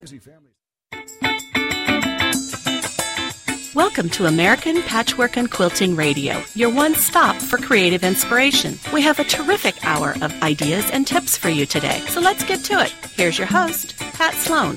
Families. Welcome to American Patchwork and Quilting Radio, your one stop for creative inspiration. We have a terrific hour of ideas and tips for you today, so let's get to it. Here's your host, Pat Sloan.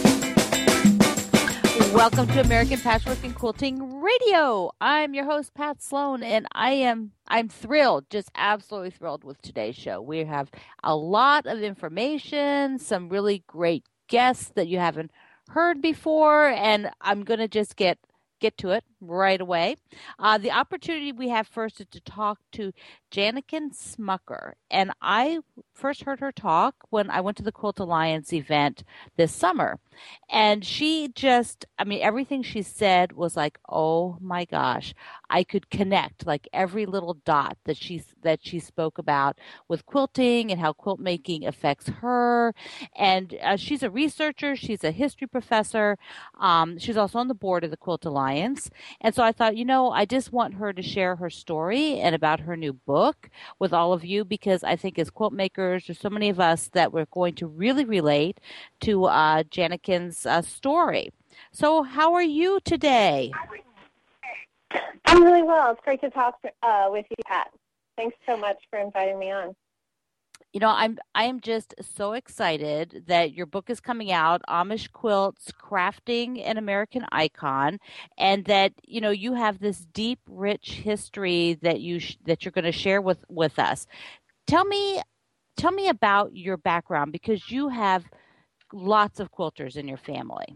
Welcome to American Patchwork and Quilting Radio. I'm your host, Pat Sloan, and I'm thrilled, just absolutely thrilled with today's show. We have a lot of information, some really great guests that you haven't heard before, and I'm going to just get to it right away. The opportunity we have first is to talk to Janikin Smucker, and I first heard her talk when I went to the Quilt Alliance event this summer, and she just, everything she said was like, oh my gosh, I could connect like every little dot that she spoke about with quilting and how quilt making affects her. And she's a researcher, she's a history professor, she's also on the board of the Quilt Alliance. And so I thought, I just want her to share her story and about her new book with all of you, because I think as quilt makers, there's so many of us that we're going to really relate to Janikin's story. So how are you today? I'm really well. It's great to talk with you, Pat. Thanks so much for inviting me on. I am just so excited that your book is coming out, Amish Quilts, Crafting an American Icon, and that, you have this deep, rich history that you're going to share with us. Tell me about your background, because you have lots of quilters in your family.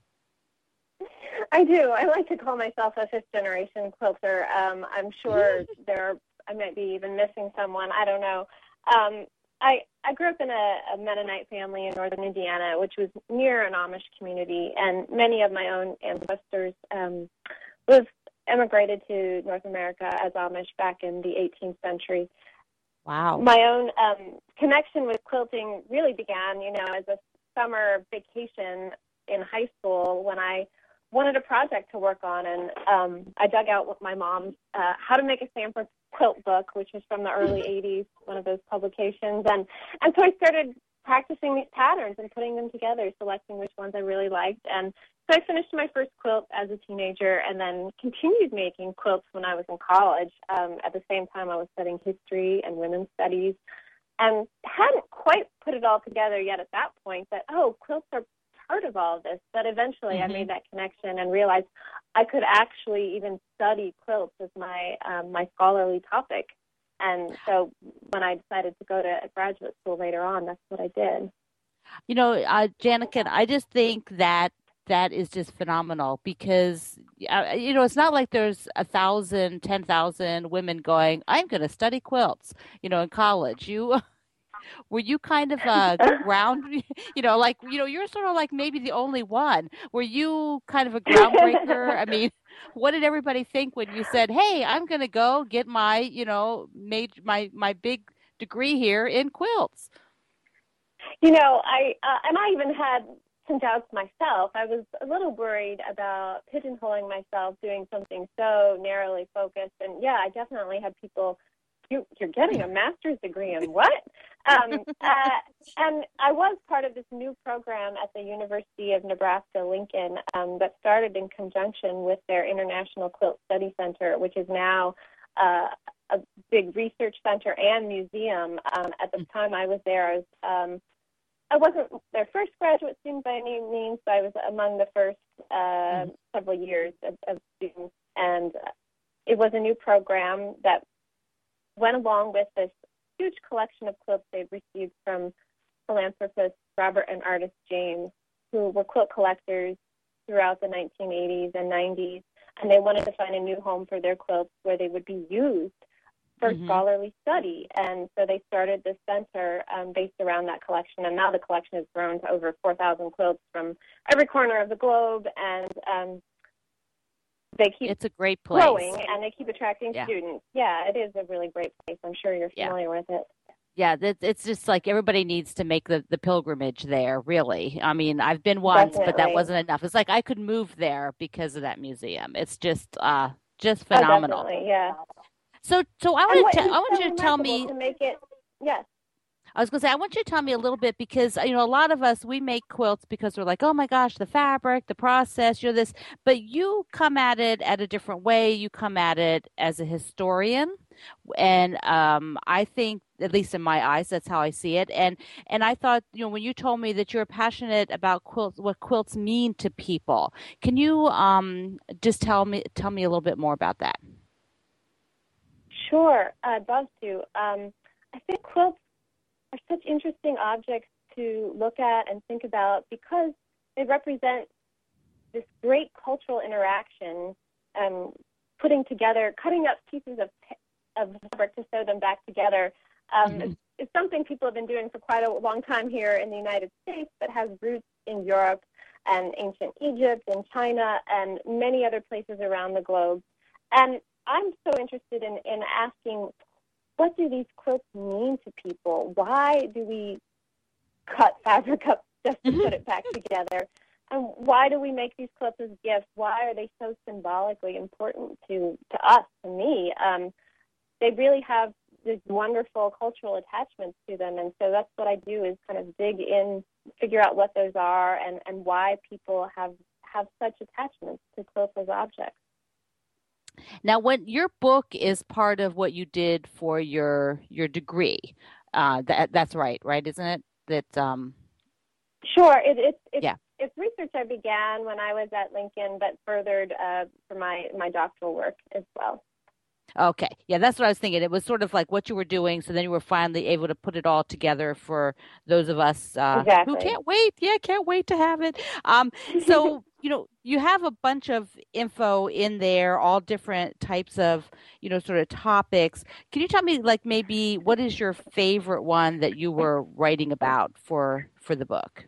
I do. I like to call myself a fifth-generation quilter. I'm sure I might be even missing someone. I don't know. I grew up in a Mennonite family in northern Indiana, which was near an Amish community, and many of my own ancestors emigrated to North America as Amish back in the 18th century. Wow. My own connection with quilting really began, as a summer vacation in high school when I wanted a project to work on, and I dug out with my mom's How to Make a Sanford Quilt book, which was from the early 80s, one of those publications, and so I started practicing these patterns and putting them together, selecting which ones I really liked, and so I finished my first quilt as a teenager and then continued making quilts when I was in college. At the same time, I was studying history and women's studies, and hadn't quite put it all together yet at that point that, quilts are part of all of this, but eventually I made that connection and realized I could actually even study quilts as my scholarly topic. And so when I decided to go to graduate school later on, that's what I did. Janikin, I just think that is just phenomenal, because, it's not like there's 1,000, 10,000 women going, I'm going to study quilts, in college. Were you kind of ground, you're sort of like maybe the only one. Were you kind of a groundbreaker? What did everybody think when you said, hey, I'm going to go get my, my big degree here in quilts? I even had some doubts myself. I was a little worried about pigeonholing myself doing something so narrowly focused. And yeah, I definitely had people, you're getting a master's degree in what? And I was part of this new program at the University of Nebraska-Lincoln that started in conjunction with their International Quilt Study Center, which is now a big research center and museum. At the time I was there, I wasn't their first graduate student by any means, but I was among the first several years of students. And it was a new program that went along with this huge collection of quilts they'd received from philanthropists Robert and Artis James, who were quilt collectors throughout the 1980s and 90s, and they wanted to find a new home for their quilts where they would be used for scholarly study. And so they started this center based around that collection, and now the collection has grown to over 4,000 quilts from every corner of the globe, and they keep it's a great place. Growing, and they keep attracting students. Yeah, it is a really great place. I'm sure you're familiar with it. Yeah, it's just like everybody needs to make the pilgrimage there, really. I've been once, but that wasn't enough. It's like I could move there because of that museum. It's just phenomenal. Oh, definitely, yeah. So I want you to tell me. To make it, yes. I was going to say, I want you to tell me a little bit because, a lot of us, we make quilts because we're like, oh my gosh, the fabric, the process, this, but you come at it at a different way. You come at it as a historian. And I think, at least in my eyes, that's how I see it. And I thought, when you told me that you're passionate about quilts, what quilts mean to people, can you just tell me a little bit more about that? Sure, I'd love to. I think quilts are such interesting objects to look at and think about because they represent this great cultural interaction, putting together, cutting up pieces of fabric to sew them back together. It's something people have been doing for quite a long time here in the United States, but has roots in Europe and ancient Egypt and China and many other places around the globe. And I'm so interested in asking, what do these quilts mean to people? Why do we cut fabric up just to put it back together? And why do we make these quilts as gifts? Why are they so symbolically important to us, to me? They really have these wonderful cultural attachments to them. And so that's what I do, is kind of dig in, figure out what those are and why people have such attachments to quilts as objects. Now, when your book is part of what you did for your degree, that's right, isn't it? That Sure, it's research I began when I was at Lincoln, but furthered for my doctoral work as well. Okay. Yeah, that's what I was thinking. It was sort of like what you were doing, so then you were finally able to put it all together for those of us exactly. who can't wait. Yeah, can't wait to have it. So, you have a bunch of info in there, all different types of, sort of topics. Can you tell me, like, maybe what is your favorite one that you were writing about for the book?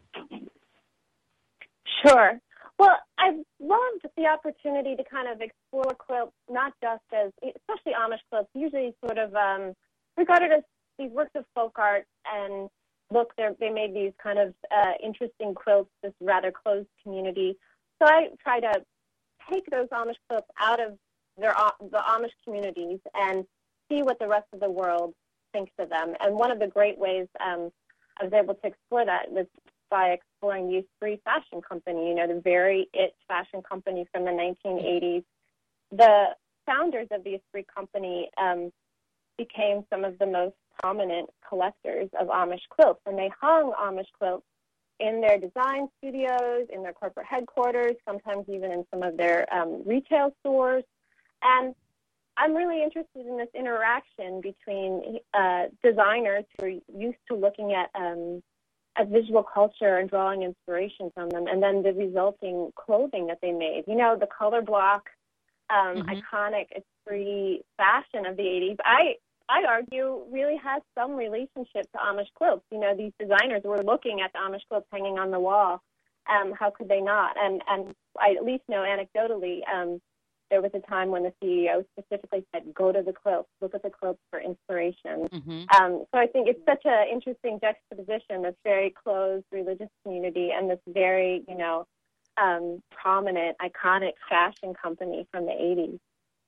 Sure. Well, I've loved the opportunity to kind of explore quilts, not just as, especially Amish quilts, usually sort of regarded as these works of folk art, and look, they made these kind of interesting quilts, this rather closed community. So I try to take those Amish quilts out of the Amish communities and see what the rest of the world thinks of them. And one of the great ways I was able to explore that was by exploring the Esprit Fashion Company, the very it fashion company from the 1980s. The founders of the Esprit Company became some of the most prominent collectors of Amish quilts, and they hung Amish quilts in their design studios, in their corporate headquarters, sometimes even in some of their retail stores. And I'm really interested in this interaction between designers who are used to looking at visual culture and drawing inspiration from them, and then the resulting clothing that they made. The color block, iconic Esprit fashion of the 80s, I'd argue really has some relationship to Amish quilts. These designers were looking at the Amish quilts hanging on the wall. How could they not? And I at least know anecdotally, there was a time when the CEO specifically said, go to the quilts, look at the quilts for inspiration. So I think it's such an interesting juxtaposition, this very closed religious community and this very, prominent, iconic fashion company from the 80s.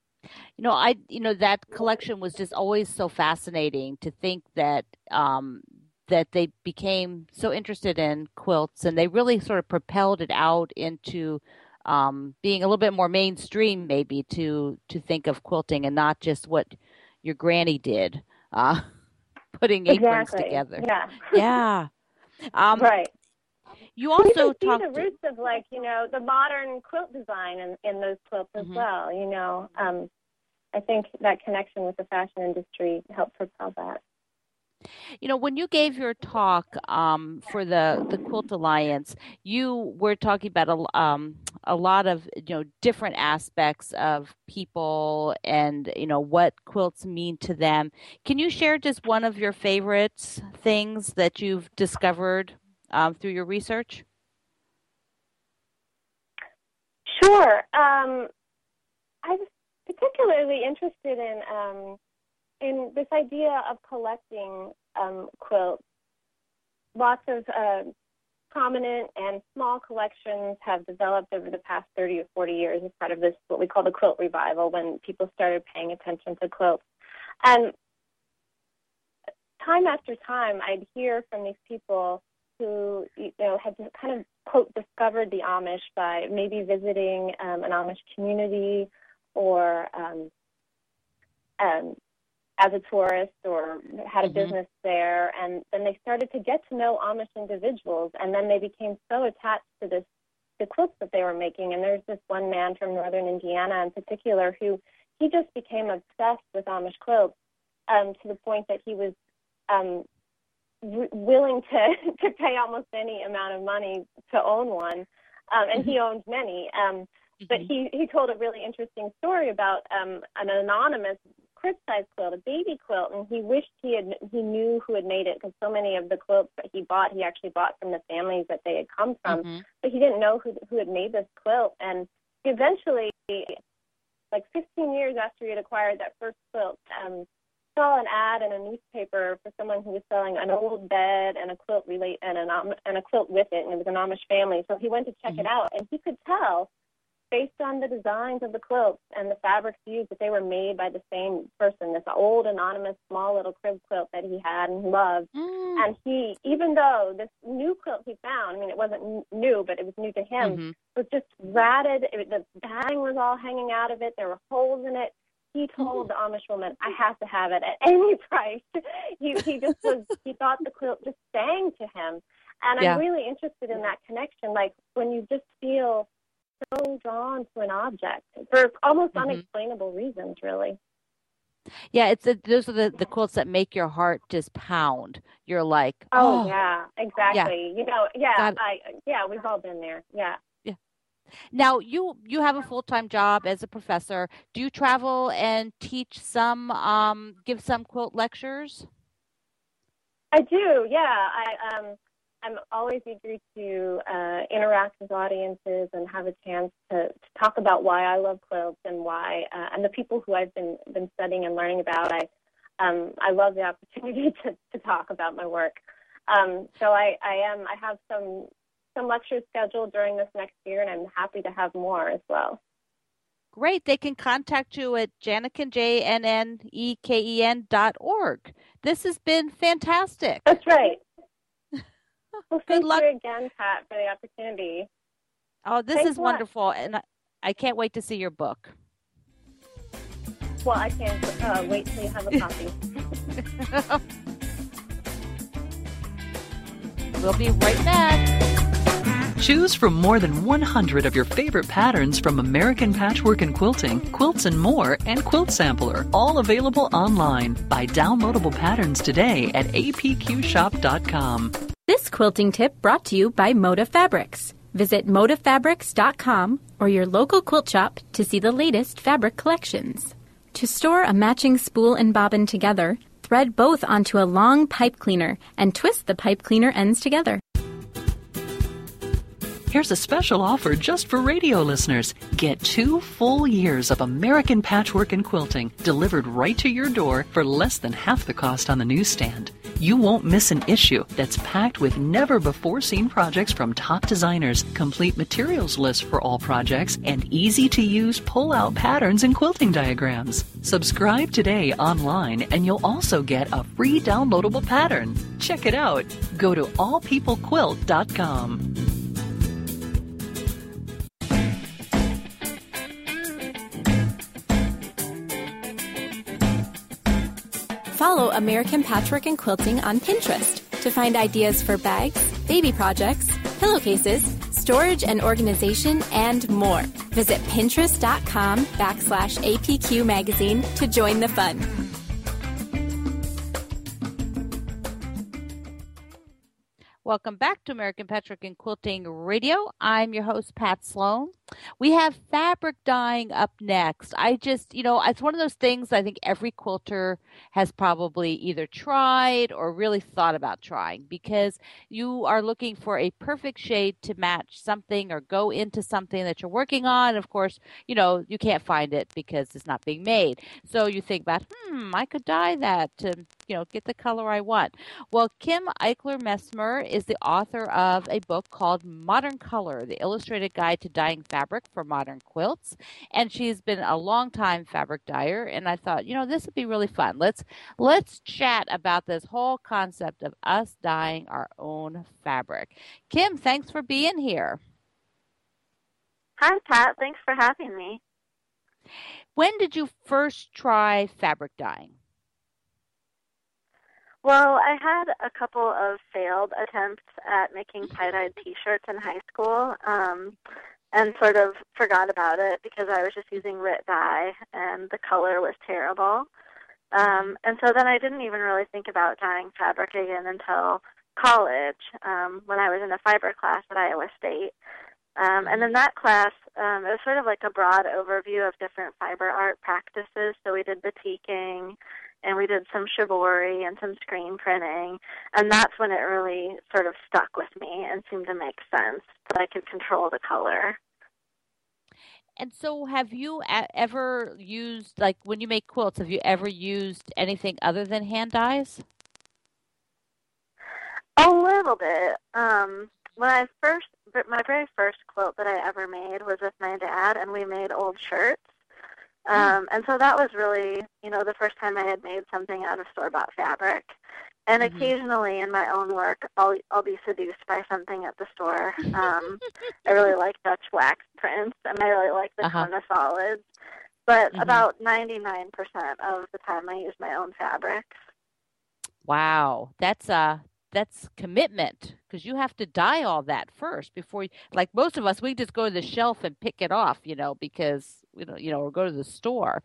That collection was just always so fascinating to think that that they became so interested in quilts, and they really sort of propelled it out into being a little bit more mainstream, maybe, to think of quilting and not just what your granny did, putting aprons together. Yeah. Right. You also see the roots of the modern quilt design in those quilts as well. I think that connection with the fashion industry helped propel that. When you gave your talk for the Quilt Alliance, you were talking about a lot of different aspects of people and what quilts mean to them. Can you share just one of your favorite things that you've discovered through your research? Sure. I was particularly interested in this idea of collecting quilts. Lots of prominent and small collections have developed over the past 30 or 40 years as part of this, what we call the quilt revival, when people started paying attention to quilts. And time after time, I'd hear from these people who, had kind of, quote, discovered the Amish by maybe visiting an Amish community or as a tourist or had a business there. And then they started to get to know Amish individuals, and then they became so attached to the quilts that they were making. And there's this one man from northern Indiana in particular who he just became obsessed with Amish quilts to the point that he was willing to pay almost any amount of money to own one, and he owned many. But he told a really interesting story about an anonymous crib-size quilt, a baby quilt, and he wished he knew who had made it, because so many of the quilts that he actually bought from the families that they had come from, but he didn't know who had made this quilt. And eventually, like 15 years after he had acquired that first quilt, saw an ad in a newspaper for someone who was selling an old bed and a quilt and a quilt with it, and it was an Amish family. So he went to check it out, and he could tell, based on the designs of the quilts and the fabrics used, that they were made by the same person, this old, anonymous, small little crib quilt that he had and loved. And he, even though this new quilt he found, I mean, it wasn't new, but it was new to him, was just ratted. The batting was all hanging out of it. There were holes in it. He told the Amish woman, I have to have it at any price. He thought the quilt just sang to him. And I'm really interested in that connection, like when you just feel so drawn to an object for almost unexplainable reasons, really. Yeah, those are the quilts that make your heart just pound. You're like, oh yeah, exactly. Yeah. We've all been there. Yeah. Now you have a full-time job as a professor. Do you travel and teach give some quilt lectures? I do. Yeah. I'm always eager to interact with audiences and have a chance to talk about why I love quilts and why and the people who I've been studying and learning about. I love the opportunity to talk about my work. So I have some lectures scheduled during this next year, and I'm happy to have more as well. Great. They can contact you at Janneken, JNNEKEN.org. This has been fantastic. That's right. Well, good luck. Thank you again, Pat, for the opportunity. Oh, this is wonderful, and I can't wait to see your book. Well, I can't wait till you have a copy. We'll be right back. Choose from more than 100 of your favorite patterns from American Patchwork and Quilting, Quilts and More, and Quilt Sampler, all available online. Buy downloadable patterns today at apqshop.com. This quilting tip brought to you by Moda Fabrics. Visit modafabrics.com or your local quilt shop to see the latest fabric collections. To store a matching spool and bobbin together, thread both onto a long pipe cleaner and twist the pipe cleaner ends together. Here's a special offer just for radio listeners. Get 2 full years of American Patchwork and Quilting delivered right to your door for less than half the cost on the newsstand. You won't miss an issue that's packed with never-before-seen projects from top designers, complete materials lists for all projects, and easy-to-use pull-out patterns and quilting diagrams. Subscribe today online, and you'll also get a free downloadable pattern. Check it out. Go to allpeoplequilt.com. Follow American Patchwork and Quilting on Pinterest to find ideas for bags, baby projects, pillowcases, storage and organization, and more. Visit pinterest.com/APQ magazine to join the fun. Welcome back to American Patchwork and Quilting Radio. I'm your host, Pat Sloan. We have fabric dyeing up next. It's one of those things I think every quilter has probably either tried or really thought about trying, because you are looking for a perfect shade to match something or go into something that you're working on. Of course, you can't find it because it's not being made. So you think about, I could dye that to, get the color I want. Well, Kim Eichler-Messmer is the author of a book called Modern Color, The Illustrated Guide to Dyeing Fabric fabric for modern quilts, and she's been a long-time fabric dyer. And I thought, this would be really fun. Let's chat about this whole concept of us dyeing our own fabric. Kim, thanks for being here. Hi, Pat. Thanks for having me. When did you first try fabric dyeing? Well, I had a couple of failed attempts at making tie-dyed T-shirts in high school, and sort of forgot about it because I was just using RIT dye, and the color was terrible. And so then I didn't even really think about dyeing fabric again until college, when I was in a fiber class at Iowa State. And in that class, it was sort of like a broad overview of different fiber art practices. So we did batiking, and we did some shibori and some screen printing. And that's when it really sort of stuck with me and seemed to make sense that I could control the color. And so have you ever used, like when you make quilts, have you ever used anything other than hand dyes? A little bit. My very first quilt that I ever made was with my dad, and we made old shirts. And so that was really, the first time I had made something out of store-bought fabric. And occasionally in my own work, I'll be seduced by something at the store. I really like Dutch wax prints, and I really like the Kona solids. But about 99% of the time I use my own fabrics. Wow, that's commitment, because you have to dye all that first before like most of us, we just go to the shelf and pick it off, because or go to the store.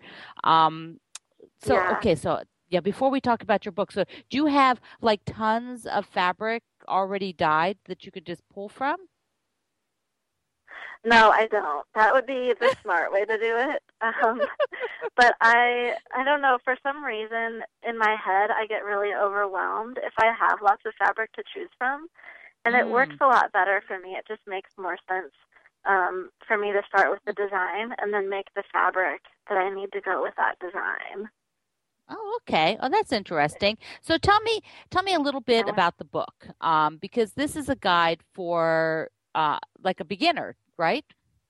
Before we talk about your book, so do you have like tons of fabric already dyed that you could just pull from? No, I don't. That would be the smart way to do it. But I don't know, for some reason in my head I get really overwhelmed if I have lots of fabric to choose from. And it works a lot better for me. It just makes more sense for me to start with the design and then make the fabric that I need to go with that design. Oh, okay. Oh, that's interesting. So tell me a little bit about the book, because this is a guide for like a beginner, right?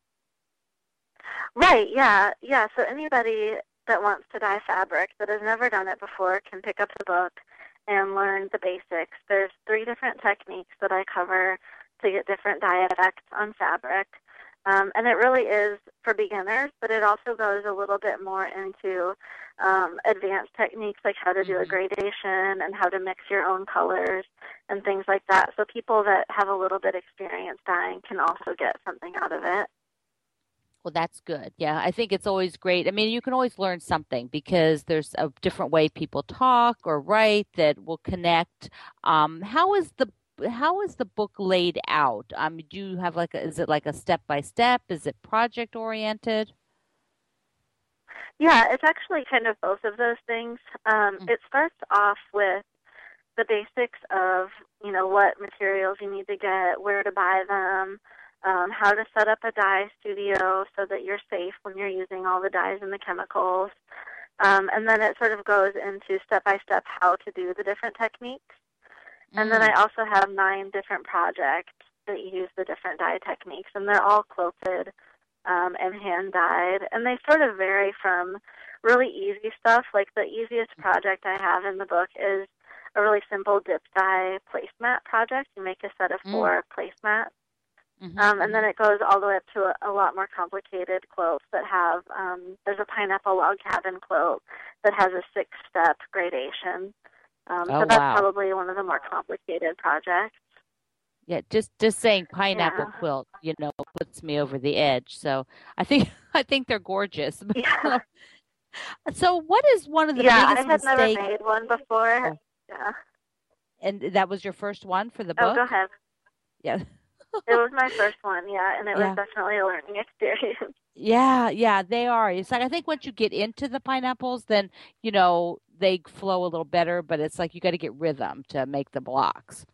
Right, yeah. So anybody that wants to dye fabric that has never done it before can pick up the book and learn the basics. There's 3 different techniques that I cover to get different dye effects on fabric. And it really is for beginners, but it also goes a little bit more into advanced techniques like how to do a gradation and how to mix your own colors and things like that. So people that have a little bit experience dyeing can also get something out of it. Well, that's good. Yeah, I think it's always great. I mean, you can always learn something because there's a different way people talk or write that will connect. How is the book laid out? Do you have is it like a step-by-step? Is it project-oriented? Yeah, it's actually kind of both of those things. It starts off with the basics of, what materials you need to get, where to buy them, how to set up a dye studio so that you're safe when you're using all the dyes and the chemicals. And then it sort of goes into step-by-step how to do the different techniques. And then I also have 9 different projects that use the different dye techniques, and they're all quilted and hand-dyed. And they sort of vary from really easy stuff, like the easiest project I have in the book is a really simple dip dye placemat project. You make a set of 4 placemats. And then it goes all the way up to a lot more complicated quilts that have, there's a pineapple log cabin quilt that has a 6-step gradation. So that's probably one of the more complicated projects. Yeah, just saying pineapple quilt, puts me over the edge. So I think they're gorgeous. Yeah. So what is one of the biggest mistakes? I had never made one before. Oh. Yeah. And that was your first one for the book? Oh, go ahead. Yeah. It was my first one, yeah, and it was definitely a learning experience. Yeah, they are. It's like I think once you get into the pineapples, then, they flow a little better, but it's like you got to get rhythm to make the blocks.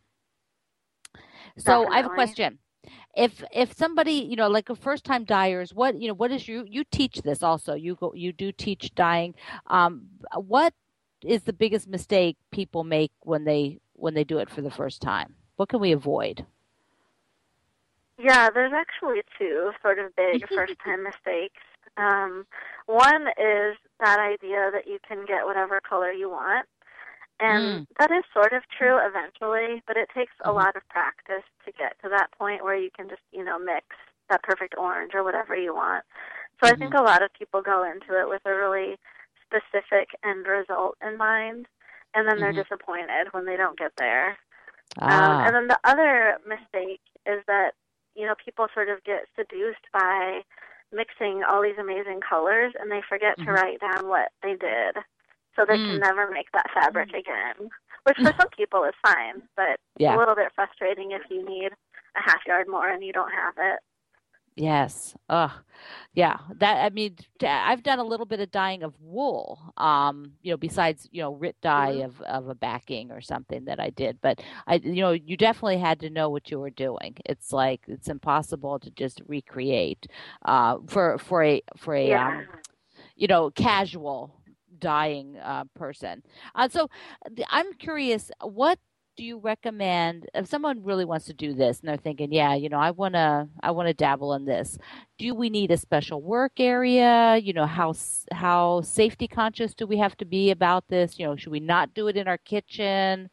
So I have a question. If somebody, like a first-time dyers, what is you teach this also. You do teach dyeing. What is the biggest mistake people make when they do it for the first time? What can we avoid? Yeah, there's actually two sort of big first-time mistakes. One is that idea that you can get whatever color you want. And that is sort of true eventually, but it takes a lot of practice to get to that point where you can just, mix that perfect orange or whatever you want. So I think a lot of people go into it with a really specific end result in mind, and then they're disappointed when they don't get there. And then the other mistake is that, people sort of get seduced by mixing all these amazing colors, and they forget to write down what they did. So they can never make that fabric again, which for some people is fine, but a little bit frustrating if you need a half yard more and you don't have it. Yes. Yeah. I've done a little bit of dyeing of wool, besides, RIT dye of a backing or something that I did. But you definitely had to know what you were doing. It's like, it's impossible to just recreate, for a casual dyeing person. So I'm curious, what do you recommend if someone really wants to do this and they're thinking, I want to dabble in this? Do we need a special work area? How safety conscious do we have to be about this? Should we not do it in our kitchen?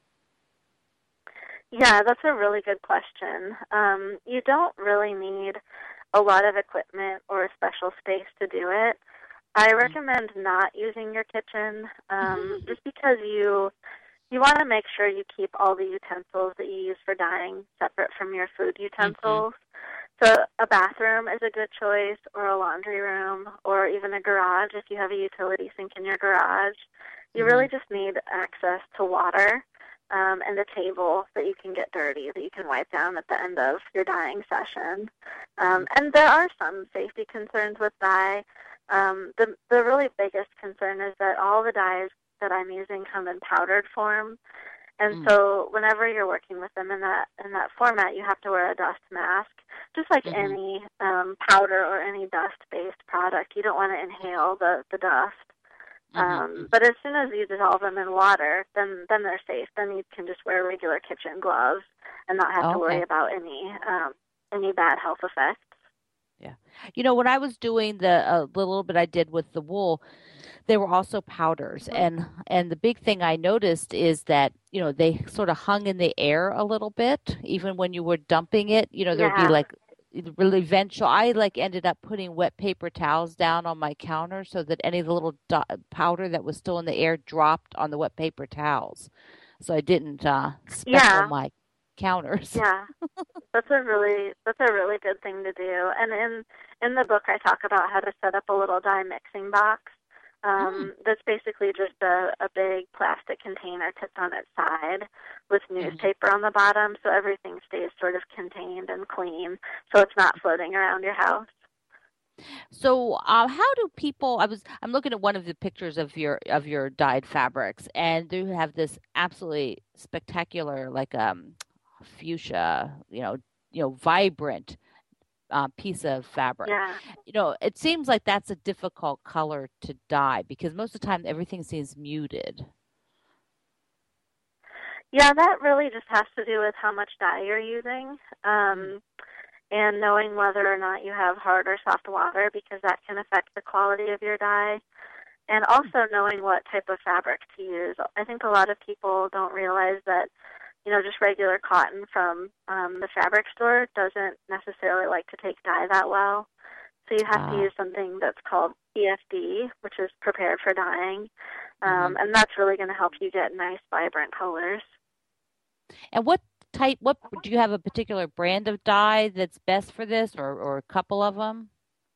Yeah, that's a really good question. You don't really need a lot of equipment or a special space to do it. I recommend not using your kitchen, just because you want to make sure you keep all the utensils that you use for dyeing separate from your food utensils. So a bathroom is a good choice, or a laundry room, or even a garage if you have a utility sink in your garage. You really just need access to water and a table that you can get dirty, that you can wipe down at the end of your dyeing session. And there are some safety concerns with dye. The really biggest concern is that all the dyes that I'm using come in powdered form, and so whenever you're working with them in that format, you have to wear a dust mask, just like any powder or any dust-based product. You don't want to inhale the dust. But as soon as you dissolve them in water, then they're safe. Then you can just wear regular kitchen gloves and not have to worry about any bad health effects. Yeah. When I was doing the little bit I did with the wool, there were also powders. And the big thing I noticed is that, they sort of hung in the air a little bit, even when you were dumping it. There'd be like really eventual. I ended up putting wet paper towels down on my counter so that any of the little powder that was still in the air dropped on the wet paper towels. So I didn't speckle my counters. Yeah, that's a really good thing to do. And in the book, I talk about how to set up a little dye mixing box. That's basically just a big plastic container tipped on its side with newspaper on the bottom, so everything stays sort of contained and clean, so it's not floating around your house. So, how do people? I'm looking at one of the pictures of your dyed fabrics, and you have this absolutely spectacular, like fuchsia, vibrant piece of fabric. Yeah. It seems like that's a difficult color to dye because most of the time everything seems muted. Yeah, that really just has to do with how much dye you're using, and knowing whether or not you have hard or soft water, because that can affect the quality of your dye, and also knowing what type of fabric to use. I think a lot of people don't realize that just regular cotton from the fabric store doesn't necessarily like to take dye that well. So you have to use something that's called PFD, which is prepared for dyeing. And that's really going to help you get nice, vibrant colors. And what do you have a particular brand of dye that's best for this, or a couple of them?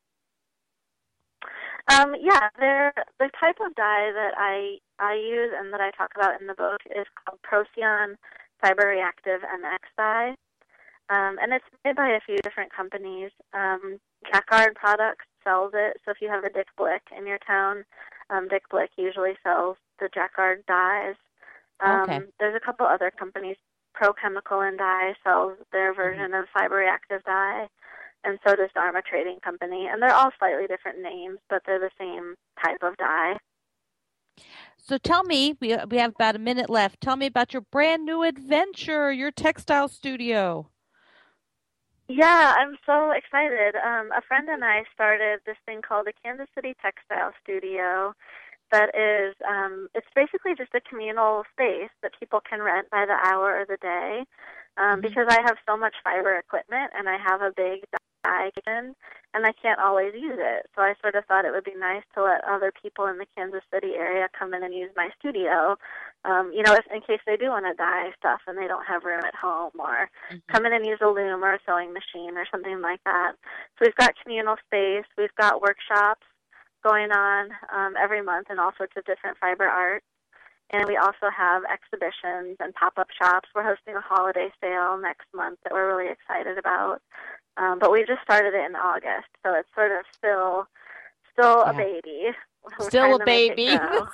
Yeah, the type of dye that I use and that I talk about in the book is called Procyon Fiber Reactive MX dye, and it's made by a few different companies. Jacquard Products sells it, so if you have a Dick Blick in your town, Dick Blick usually sells the Jacquard dyes. There's a couple other companies. Pro Chemical and Dye sells their version of fiber reactive dye, and so does Dharma Trading Company, and they're all slightly different names, but they're the same type of dye. So tell me, we have about a minute left. Tell me about your brand new adventure, your textile studio. Yeah, I'm so excited. A friend and I started this thing called the Kansas City Textile Studio that is, it's basically just a communal space that people can rent by the hour or the day. Because I have so much fiber equipment and I have a big dye kitchen and I can't always use it. So I sort of thought it would be nice to let other people in the Kansas City area come in and use my studio, if, in case they do want to dye stuff and they don't have room at home, or come in and use a loom or a sewing machine or something like that. So we've got communal space. We've got workshops going on every month in all sorts of different fiber arts. And we also have exhibitions and pop-up shops. We're hosting a holiday sale next month that we're really excited about. But we just started it in August, so it's sort of still a baby. We're still a to baby.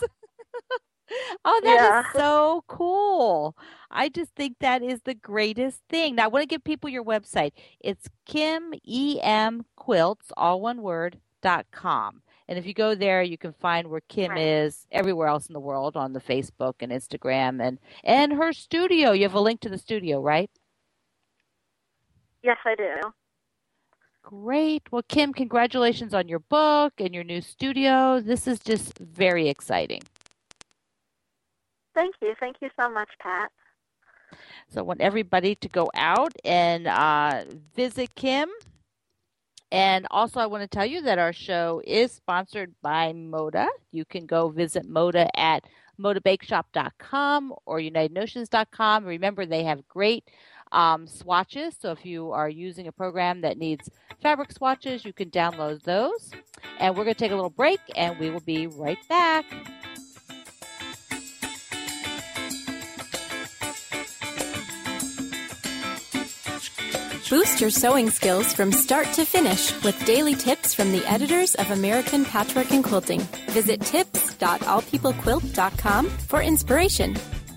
Oh, that is so cool. I just think that is the greatest thing. Now, I want to give people your website. It's Kim, E-M, Quilts, all one word, .com. And if you go there, you can find where Kim is everywhere else in the world on the Facebook and Instagram and her studio. You have a link to the studio, right? Yes, I do. Great. Well, Kim, congratulations on your book and your new studio. This is just very exciting. Thank you. Thank you so much, Pat. So I want everybody to go out and visit Kim. And also I want to tell you that our show is sponsored by Moda. You can go visit Moda at modabakeshop.com or unitednotions.com. Remember, they have great swatches. So if you are using a program that needs fabric swatches, you can download those. And we're going to take a little break, and we will be right back. Boost your sewing skills from start to finish with daily tips from the editors of American Patchwork and Quilting. Visit tips.allpeoplequilt.com for inspiration.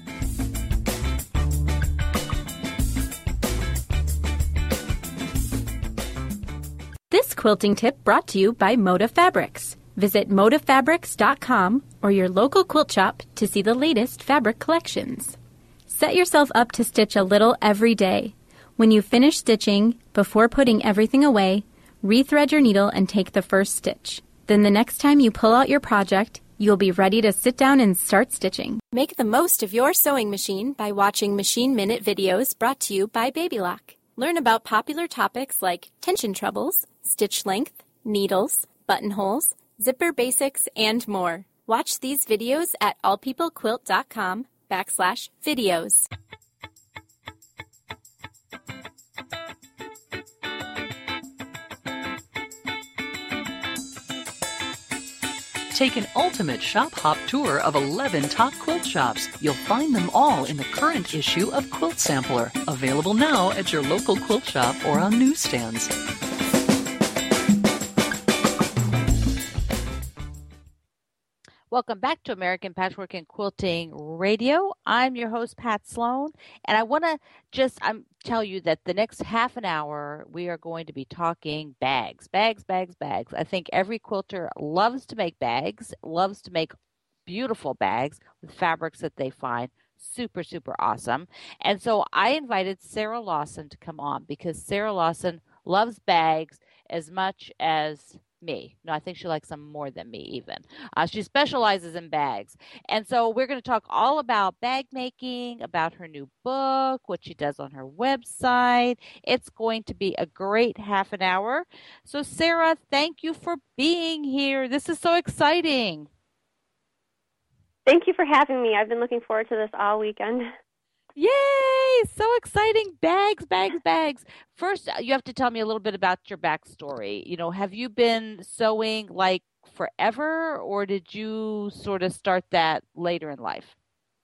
This quilting tip brought to you by Moda Fabrics. Visit modafabrics.com or your local quilt shop to see the latest fabric collections. Set yourself up to stitch a little every day. When you finish stitching, before putting everything away, rethread your needle and take the first stitch. Then the next time you pull out your project, you'll be ready to sit down and start stitching. Make the most of your sewing machine by watching Machine Minute videos brought to you by Babylock. Learn about popular topics like tension troubles, stitch length, needles, buttonholes, zipper basics, and more. Watch these videos at allpeoplequilt.com/videos. Take an ultimate shop hop tour of 11 top quilt shops. You'll find them all in the current issue of Quilt Sampler, available now at your local quilt shop or on newsstands. Welcome back to American Patchwork and Quilting Radio. I'm your host, Pat Sloan, and I want to just tell you that the next half an hour, we are going to be talking bags. I think every quilter loves to make bags, loves to make beautiful bags with fabrics that they find super, super awesome. And so I invited Sarah Lawson to come on because Sarah Lawson loves bags as much as me. No, I think she likes them more than me even. She specializes in bags. And so we're going to talk all about bag making, about her new book, what she does on her website. It's going to be a great half an hour. So Sarah, thank you for being here. This is so exciting. Thank you for having me. I've been looking forward to this all weekend. Yay! So exciting. Bags. First, you have to tell me a little bit about your backstory. Have you been sewing like forever, or did you sort of start that later in life?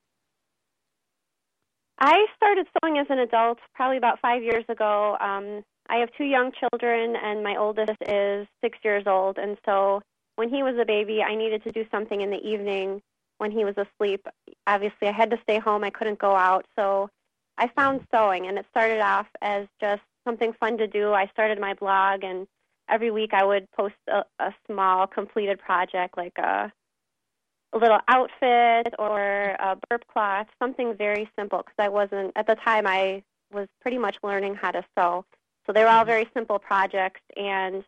I started sewing as an adult probably about 5 years ago. I have 2 young children, and my oldest is 6 years old. And so when he was a baby, I needed to do something in the evening when he was asleep. Obviously, I had to stay home. I couldn't go out. So I found sewing, and it started off as just something fun to do. I started my blog, and every week I would post a small completed project, like a little outfit or a burp cloth, something very simple, because at the time I was pretty much learning how to sew. So they were all very simple projects, and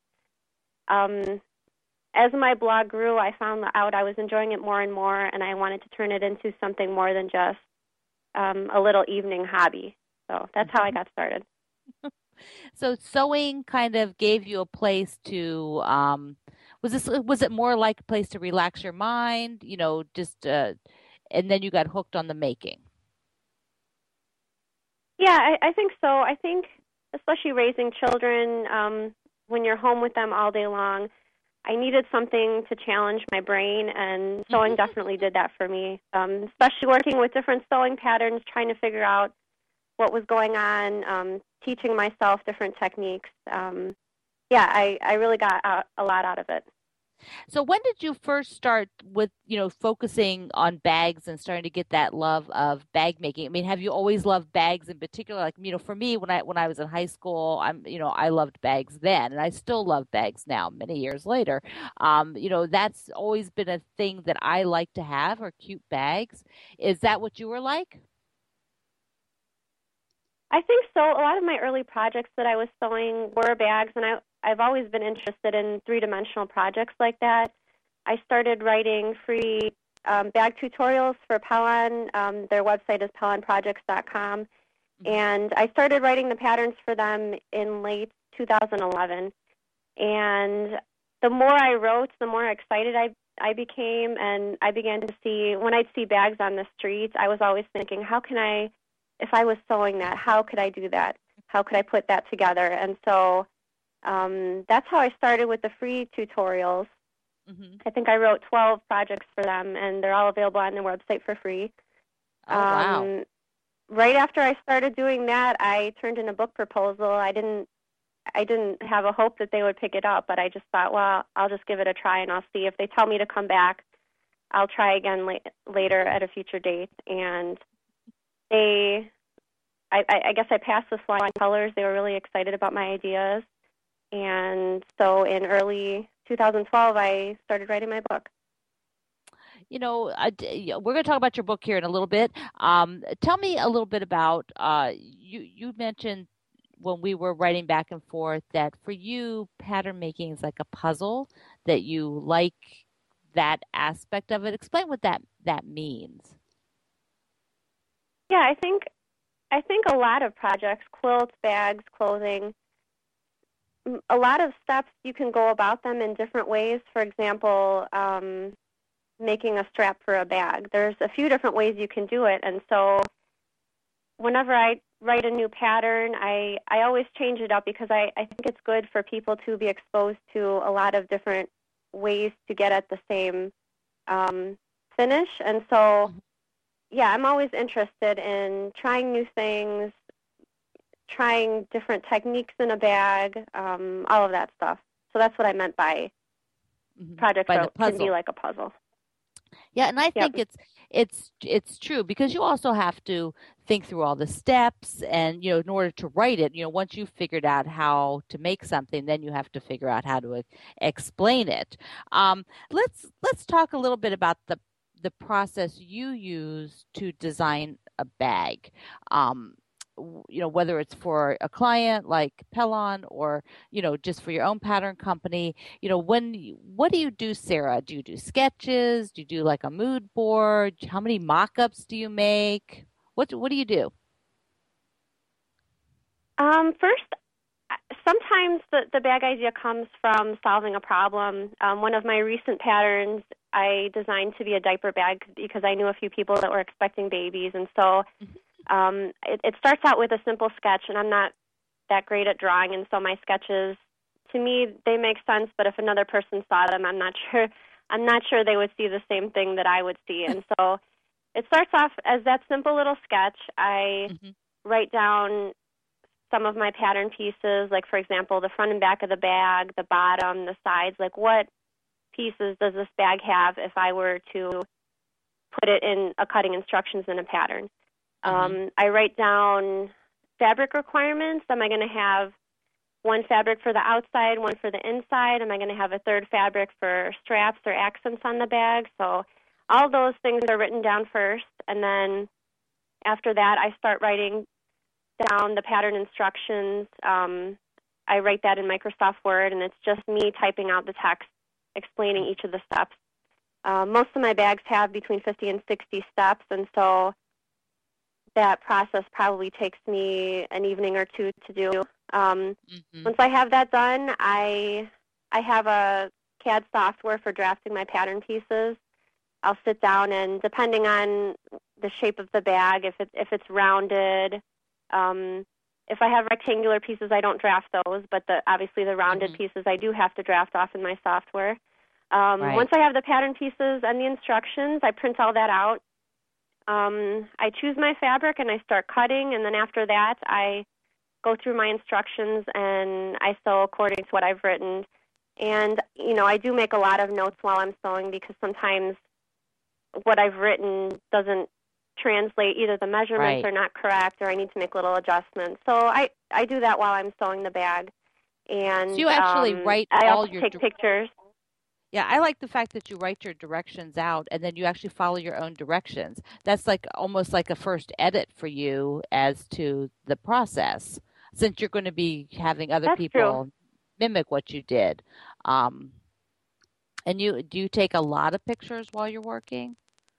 as my blog grew, I found out I was enjoying it more and more, and I wanted to turn it into something more than just a little evening hobby. So that's how I got started. So sewing kind of gave you a place to was it more like a place to relax your mind, just and then you got hooked on the making? Yeah, I think so. I think especially raising children, when you're home with them all day long, I needed something to challenge my brain, and sewing definitely did that for me, especially working with different sewing patterns, trying to figure out what was going on, teaching myself different techniques. I really got a lot out of it. So when did you first start with, focusing on bags and starting to get that love of bag making? I mean, have you always loved bags in particular? Like, for me, when I was in high school, I loved bags then, and I still love bags now, many years later. That's always been a thing that I like to have, are cute bags. Is that what you were like? I think so. A lot of my early projects that I was sewing were bags, and I've always been interested in three-dimensional projects like that. I started writing free bag tutorials for Pellon. Their website is pellonprojects.com. And I started writing the patterns for them in late 2011. And the more I wrote, the more excited I became, and I began to see, when I'd see bags on the streets, I was always thinking, if I was sewing that, how could I do that? How could I put that together? And so that's how I started with the free tutorials. I think I wrote 12 projects for them, and they're all available on their website for free. Oh, wow. Right after I started doing that, I turned in a book proposal. I didn't have a hope that they would pick it up, but I just thought, well, I'll just give it a try, and I'll see. If they tell me to come back, I'll try again later at a future date. And I guess I passed the flying colors. They were really excited about my ideas. And so in early 2012, I started writing my book. We're going to talk about your book here in a little bit. Tell me a little bit about, you mentioned when we were writing back and forth that for you, pattern making is like a puzzle, that you like that aspect of it. Explain what that means. Yeah, I think a lot of projects, quilts, bags, clothing, a lot of steps, you can go about them in different ways. For example, making a strap for a bag. There's a few different ways you can do it. And so whenever I write a new pattern, I always change it up, because I think it's good for people to be exposed to a lot of different ways to get at the same finish. And so, yeah, I'm always interested in trying new things, trying different techniques in a bag, all of that stuff. So that's what I meant by projects that can be like a puzzle. Yeah, and I think it's true, because you also have to think through all the steps, and in order to write it, once you've figured out how to make something, then you have to figure out how to explain it. Let's talk a little bit about the process you use to design a bag. Whether it's for a client like Pellon or, just for your own pattern company, what do you do, Sarah? Do you do sketches? Do you do like a mood board? How many mock-ups do you make? What do you do? First, sometimes the bag idea comes from solving a problem. One of my recent patterns I designed to be a diaper bag, because I knew a few people that were expecting babies, and so it starts out with a simple sketch, and I'm not that great at drawing, and so my sketches, to me, they make sense, but if another person saw them, I'm not sure they would see the same thing that I would see. And so it starts off as that simple little sketch. I write down some of my pattern pieces, like, for example, the front and back of the bag, the bottom, the sides, like what pieces does this bag have if I were to put it in a cutting instructions in a pattern. I write down fabric requirements. Am I going to have one fabric for the outside, one for the inside? Am I going to have a third fabric for straps or accents on the bag? So all those things are written down first, and then after that I start writing down the pattern instructions. I write that in Microsoft Word, and it's just me typing out the text explaining each of the steps. Most of my bags have between 50 and 60 steps, and so that process probably takes me an evening or two to do. Once I have that done, I have a CAD software for drafting my pattern pieces. I'll sit down, and depending on the shape of the bag, if it's rounded, if I have rectangular pieces, I don't draft those, but obviously the rounded pieces I do have to draft off in my software. Right. Once I have the pattern pieces and the instructions, I print all that out. I choose my fabric and I start cutting, and then after that I go through my instructions and I sew according to what I've written. And, I do make a lot of notes while I'm sewing because sometimes what I've written doesn't translate. Either the measurements are not correct or I need to make little adjustments. So I do that while I'm sewing the bag. And so you actually write I all also your take pictures. Yeah, I like the fact that you write your directions out and then you actually follow your own directions. That's almost like a first edit for you as to the process, since you're going to be having other people mimic what you did. And do you take a lot of pictures while you're working?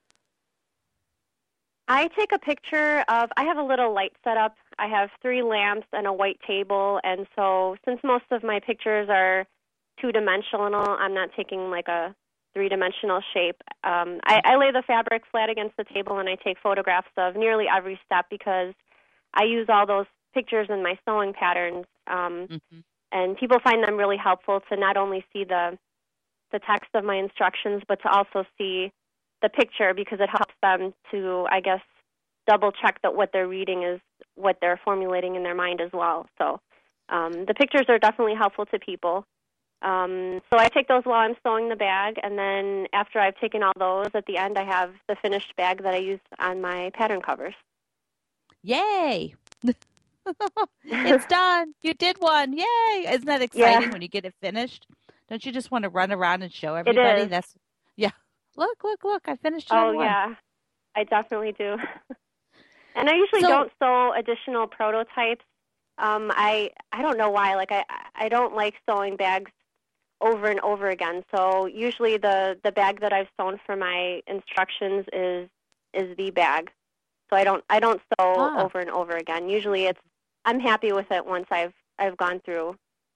I take a picture of, I have a little light setup. I have 3 lamps and a white table, and so since most of my pictures are two-dimensional, I'm not taking like a 3-dimensional shape. I lay the fabric flat against the table and I take photographs of nearly every step because I use all those pictures in my sewing patterns, and people find them really helpful to not only see the text of my instructions, but to also see the picture because it helps them to, I guess, double-check that what they're reading is what they're formulating in their mind as well. So the pictures are definitely helpful to people. So I take those while I'm sewing the bag, and then after I've taken all those, at the end I have the finished bag that I use on my pattern covers. Yay! It's done. You did one. Yay! Isn't that exciting when you get it finished? Don't you just want to run around and show everybody? It is. Look, I finished it. Oh, yeah. I definitely do. And I usually don't sew additional prototypes. I don't know why. Like I don't like sewing bags over and over again. So usually the bag that I've sewn for my instructions is the bag. So I don't sew over and over again. Usually I'm happy with it once I've gone through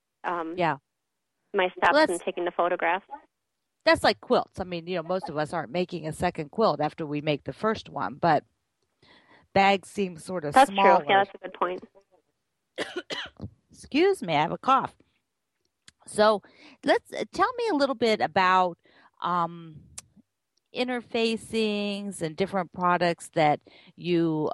my steps and taking the photographs. That's like quilts. I mean, most of us aren't making a second quilt after we make the first one, but bags seem sort of smaller. That's true. Yeah, that's a good point. Excuse me, I have a cough. So tell me a little bit about interfacings and different products that you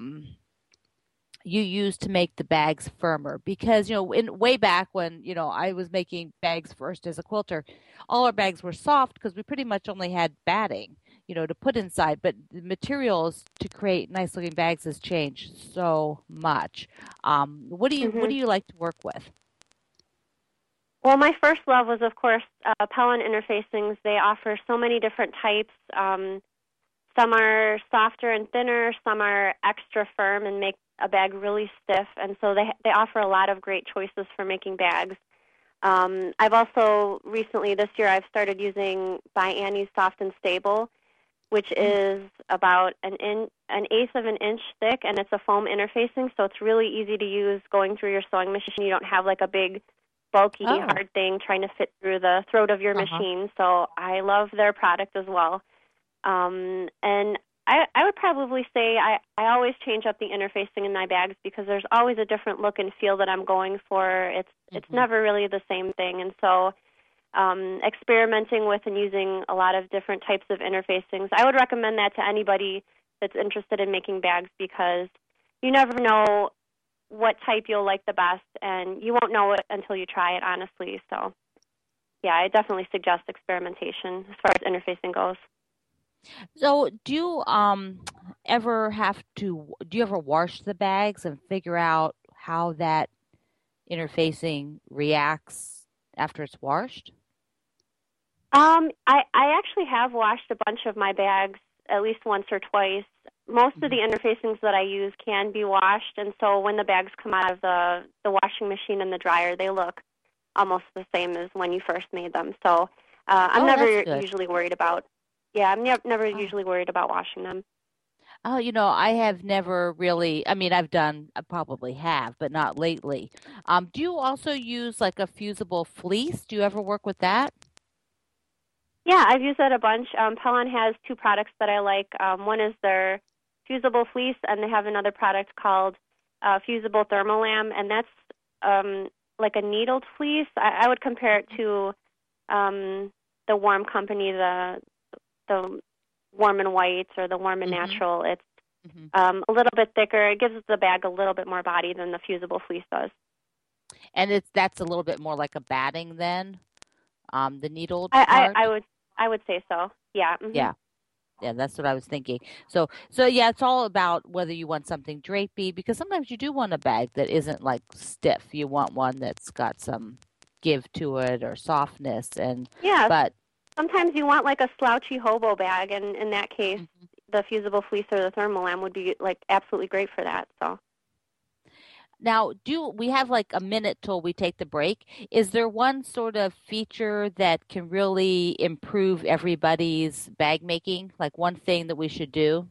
use to make the bags firmer, because way back when I was making bags first as a quilter, all our bags were soft because we pretty much only had batting to put inside, but the materials to create nice looking bags has changed so much. What do you like to work with? Well, my first love was, of course, Pellon Interfacings. They offer so many different types. Some are softer and thinner, some are extra firm and make a bag really stiff, and so they offer a lot of great choices for making bags. I've also recently, this year, I've started using By Annie's Soft and Stable, which is about an eighth of an inch thick, and it's a foam interfacing, so it's really easy to use going through your sewing machine. You don't have like a big, bulky, hard thing trying to fit through the throat of your machine, so I love their product as well. And I would probably say I always change up the interfacing in my bags because there's always a different look and feel that I'm going for. It's never really the same thing, and so experimenting with and using a lot of different types of interfacings, I would recommend that to anybody that's interested in making bags because you never know what type you'll like the best, and you won't know it until you try it, honestly. So, yeah, I definitely suggest experimentation as far as interfacing goes. So do you ever wash the bags and figure out how that interfacing reacts after it's washed? I actually have washed a bunch of my bags at least once or twice. most of the interfacings that I use can be washed, and so when the bags come out of the washing machine and the dryer, they look almost the same as when you first made them. So I'm never usually worried about. Yeah, I'm never usually worried about washing them. Oh, I have never really, I probably have, but not lately. Do you also use like a fusible fleece? Do you ever work with that? Yeah, I've used that a bunch. Pellon has two products that I like. One is their fusible fleece, and they have another product called fusible thermolam, and that's like a needled fleece. I would compare it to the Warm Company, the Warm and White or the Warm and Natural. It's a little bit thicker. It gives the bag a little bit more body than the fusible fleece does. And that's a little bit more like a batting then, the needled part? I would say so. Yeah. Mm-hmm. Yeah, that's what I was thinking. So yeah, it's all about whether you want something drapey, because sometimes you do want a bag that isn't like stiff. You want one that's got some give to it or softness, but sometimes you want like a slouchy hobo bag, and in that case, the fusible fleece or the thermolam would be like absolutely great for that. So now, we have like a minute till we take the break. Is there one sort of feature that can really improve everybody's bag making? Like one thing that we should do?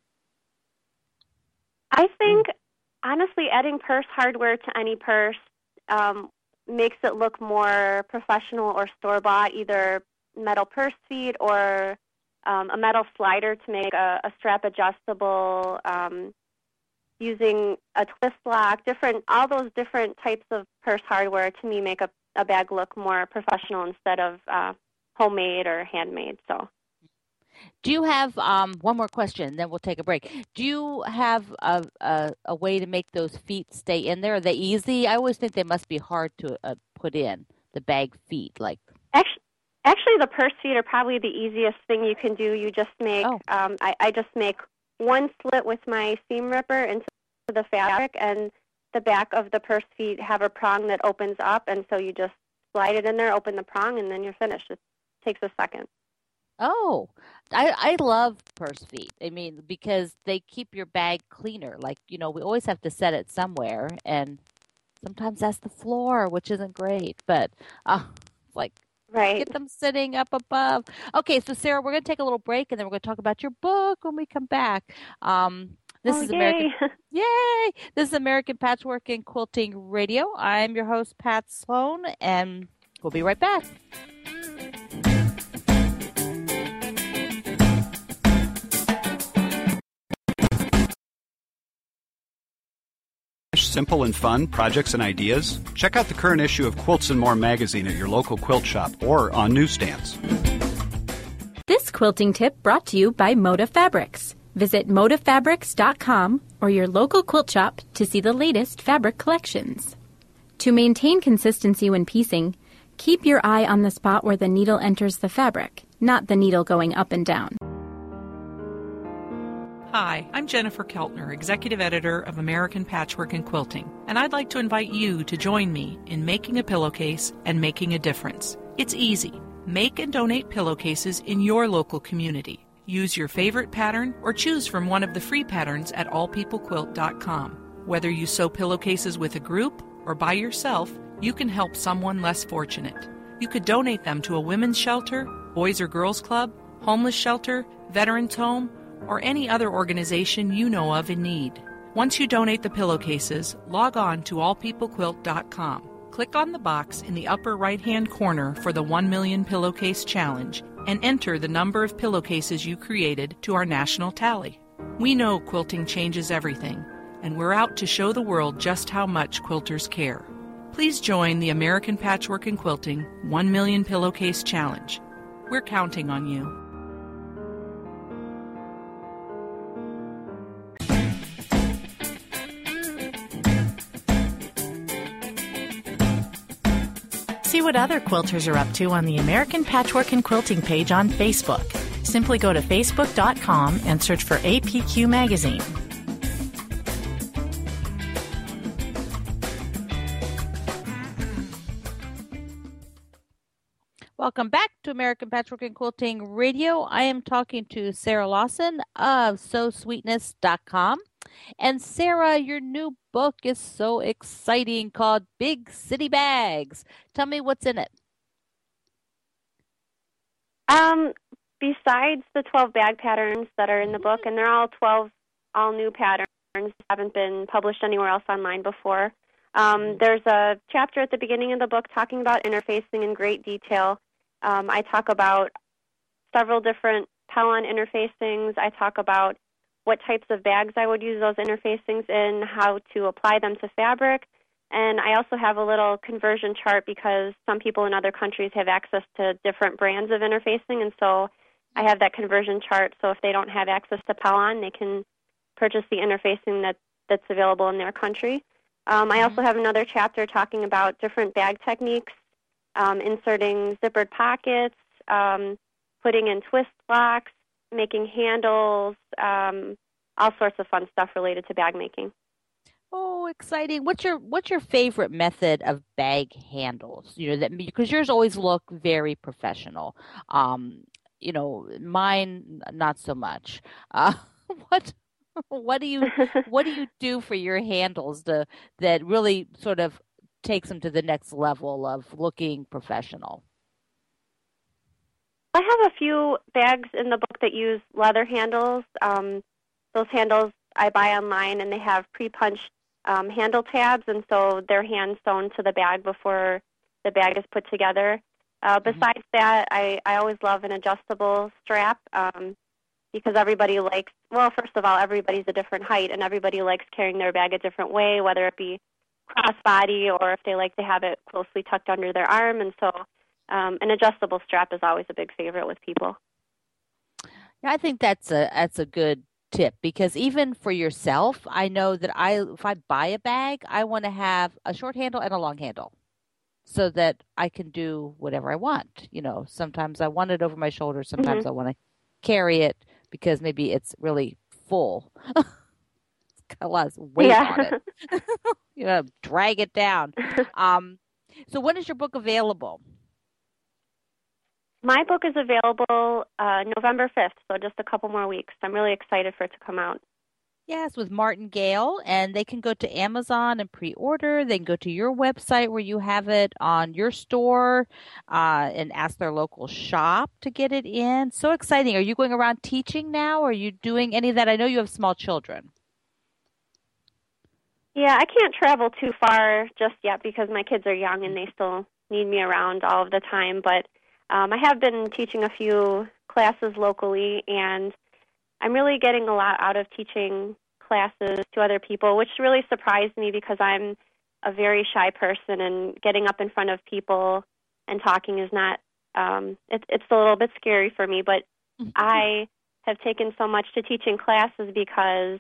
I think honestly, adding purse hardware to any purse makes it look more professional or store-bought, either metal purse feet or a metal slider to make a strap adjustable, using a twist lock, all those different types of purse hardware to me make a bag look more professional instead of homemade or handmade. So, do you have one more question, then we'll take a break. Do you have a way to make those feet stay in there? Are they easy? I always think they must be hard to put in, the bag feet. Like Actually, the purse feet are probably the easiest thing you can do. You just make, I just make one slit with my seam ripper into the fabric, and the back of the purse feet have a prong that opens up, and so you just slide it in there, open the prong, and then you're finished. It takes a second. Oh, I love purse feet. I mean, because they keep your bag cleaner. Like, we always have to set it somewhere, and sometimes that's the floor, which isn't great, but like, right. Get them sitting up above. Okay, so Sarah, we're going to take a little break, and then we're going to talk about your book when we come back. This is American. Yay! This is American Patchwork and Quilting Radio. I'm your host, Pat Sloan, and we'll be right back. Simple and fun projects and ideas? Check out the current issue of Quilts and More magazine at your local quilt shop or on newsstands. This quilting tip brought to you by Moda Fabrics. Visit modafabrics.com or your local quilt shop to see the latest fabric collections. To maintain consistency when piecing, keep your eye on the spot where the needle enters the fabric, not the needle going up and down. Hi, I'm Jennifer Keltner, Executive Editor of American Patchwork and Quilting, and I'd like to invite you to join me in making a pillowcase and making a difference. It's easy. Make and donate pillowcases in your local community. Use your favorite pattern or choose from one of the free patterns at allpeoplequilt.com. Whether you sew pillowcases with a group or by yourself, you can help someone less fortunate. You could donate them to a women's shelter, boys or girls club, homeless shelter, veterans home, or any other organization you know of in need. Once you donate the pillowcases, log on to allpeoplequilt.com. Click on the box in the upper right-hand corner for the 1 Million Pillowcase Challenge and enter the number of pillowcases you created to our national tally. We know quilting changes everything, and we're out to show the world just how much quilters care. Please join the American Patchwork and Quilting 1 Million Pillowcase Challenge. We're counting on you. See what other quilters are up to on the American Patchwork and Quilting page on Facebook. Simply go to facebook.com and search for APQ Magazine. Welcome back to American Patchwork and Quilting Radio. I am talking to Sarah Lawson of SewSweetness.com. And Sarah, your new book is so exciting called Big City Bags. Tell me what's in it. Besides the 12 bag patterns that are in the book, and they're all 12 all new patterns, haven't been published anywhere else online before. There's a chapter at the beginning of the book talking about interfacing in great detail. I talk about several different Pellon interfacings. I talk about what types of bags I would use those interfacings in, how to apply them to fabric. And I also have a little conversion chart because some people in other countries have access to different brands of interfacing, and so I have that conversion chart. So if they don't have access to Pellon, they can purchase the interfacing that's available in their country. I also have another chapter talking about different bag techniques, inserting zippered pockets, putting in twist locks, making handles, all sorts of fun stuff related to bag making. Oh, exciting! What's your favorite method of bag handles? Because yours always look very professional. Mine not so much. What do you do for your handles that really sort of takes them to the next level of looking professional? I have a few bags in the book that use leather handles. Those handles I buy online, and they have pre-punched handle tabs, and so they're hand sewn to the bag before the bag is put together. Besides that, I always love an adjustable strap because everybody likes, well, first of all, everybody's a different height, and everybody likes carrying their bag a different way, whether it be crossbody or if they like to have it closely tucked under their arm, and so an adjustable strap is always a big favorite with people. Yeah, I think that's a good tip, because even for yourself, I know that if I buy a bag, I want to have a short handle and a long handle so that I can do whatever I want. Sometimes I want it over my shoulder, sometimes I want to carry it because maybe it's really full. It's got a lot of weight on it. Drag it down. So when is your book available? My book is available November 5th, so just a couple more weeks. I'm really excited for it to come out. Yes, with Martingale, and they can go to Amazon and pre-order. They can go to your website where you have it on your store and ask their local shop to get it in. So exciting. Are you going around teaching now? Or are you doing any of that? I know you have small children. Yeah, I can't travel too far just yet because my kids are young and they still need me around all of the time, but I have been teaching a few classes locally, and I'm really getting a lot out of teaching classes to other people, which really surprised me because I'm a very shy person, and getting up in front of people and talking is not, it's a little bit scary for me, but I have taken so much to teaching classes because,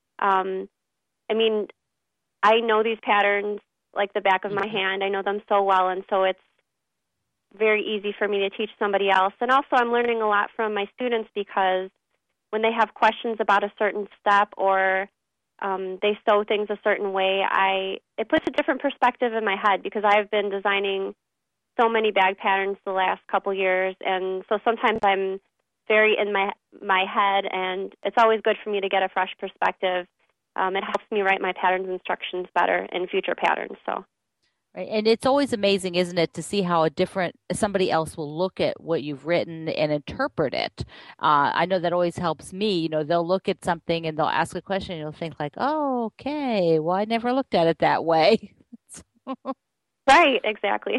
I know these patterns like the back of my hand. I know them so well, and so it's very easy for me to teach somebody else. And also I'm learning a lot from my students because when they have questions about a certain step or they sew things a certain way, it puts a different perspective in my head because I've been designing so many bag patterns the last couple years, and so sometimes I'm very in my head, and it's always good for me to get a fresh perspective. It helps me write my patterns instructions better in future patterns. So. Right. And it's always amazing, isn't it, to see how somebody else will look at what you've written and interpret it. I know that always helps me. They'll look at something and they'll ask a question and you'll think like, oh, okay, well, I never looked at it that way. Right, exactly.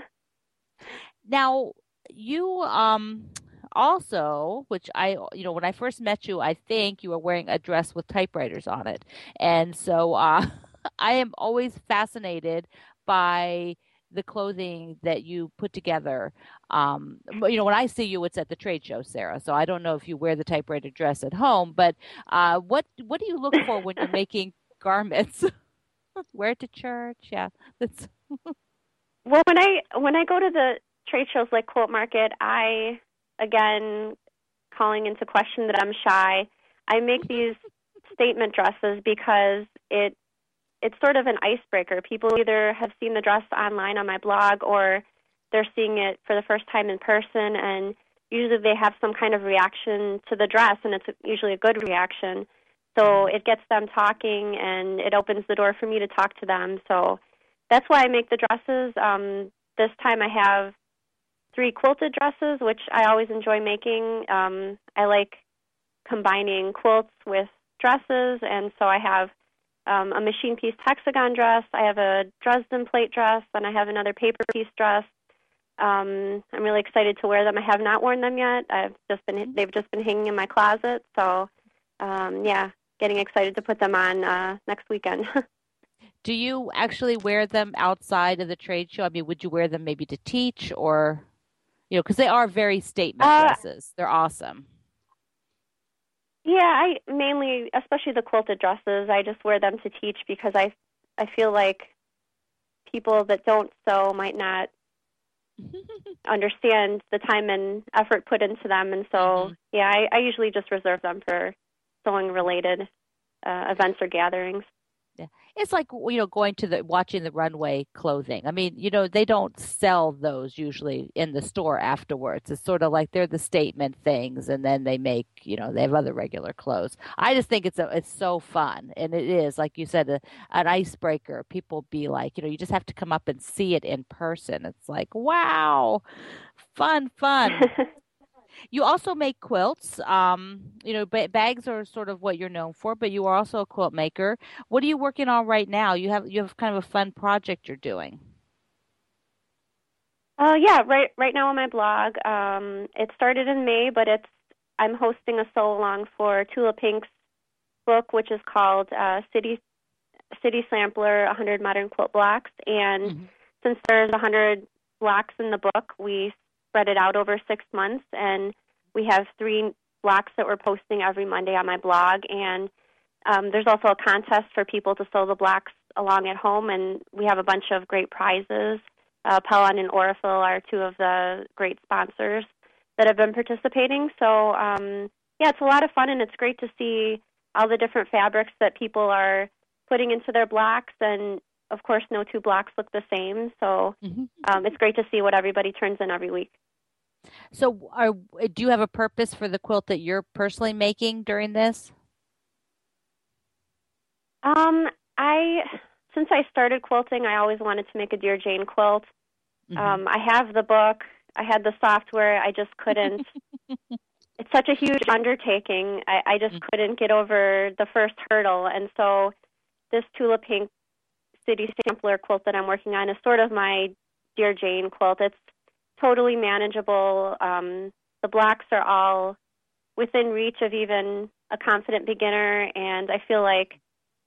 Now, you also, which when I first met you, I think you were wearing a dress with typewriters on it. And so I am always fascinated by the clothing that you put together. When I see you, it's at the trade show, Sarah. So I don't know if you wear the typewriter dress at home, but what do you look for when you're making garments? Wear it to church, yeah. Well, when I go to the trade shows like Quilt Market, again, calling into question that I'm shy, I make these statement dresses because it's sort of an icebreaker. People either have seen the dress online on my blog or they're seeing it for the first time in person, and usually they have some kind of reaction to the dress, and it's usually a good reaction. So it gets them talking, and it opens the door for me to talk to them. So that's why I make the dresses. This time I have 3 quilted dresses, which I always enjoy making. I like combining quilts with dresses, and so I have a machine piece hexagon dress, I have a Dresden plate dress, and I have another paper piece dress. I'm really excited to wear them. I have not worn them yet. They've just been hanging in my closet, so yeah, getting excited to put them on next weekend. Do you actually wear them outside of the trade show? I mean, would you wear them maybe to teach, or, you know, because they are very statement dresses. They're awesome. Yeah, I mainly, especially the quilted dresses, I just wear them to teach because I feel like people that don't sew might not understand the time and effort put into them, and so yeah, I usually just reserve them for sewing related events or gatherings. Yeah. It's like, you know, watching the runway clothing. I mean, you know, they don't sell those usually in the store afterwards. It's sort of like they're the statement things, and then they make, you know, they have other regular clothes. I just think it's so fun, and it is, like you said, an icebreaker. People be like, you know, you just have to come up and see it in person. It's like, wow, fun. You also make quilts. You know, bags are sort of what you're known for, but you are also a quilt maker. What are you working on right now? You have kind of a fun project you're doing. Yeah, right now on my blog. It started in May, but I'm hosting a sew along for Tula Pink's book, which is called City Sampler: 100 Modern Quilt Blocks. And since there's 100 blocks in the book, we spread it out over 6 months, and we have 3 blocks that we're posting every Monday on my blog. And there's also a contest for people to sew the blocks along at home, and we have a bunch of great prizes. Pellon and Aurifil are 2 of the great sponsors that have been participating. So yeah, it's a lot of fun, and it's great to see all the different fabrics that people are putting into their blocks. And of course, no 2 blocks look the same, so it's great to see what everybody turns in every week. So do you have a purpose for the quilt that you're personally making during this? Since I started quilting, I always wanted to make a Dear Jane quilt. I have the book. I had the software. I just couldn't. It's such a huge undertaking. I just couldn't get over the first hurdle. And so this Tula Pink City Sampler quilt that I'm working on is sort of my Dear Jane quilt. It's totally manageable. The blocks are all within reach of even a confident beginner, and I feel like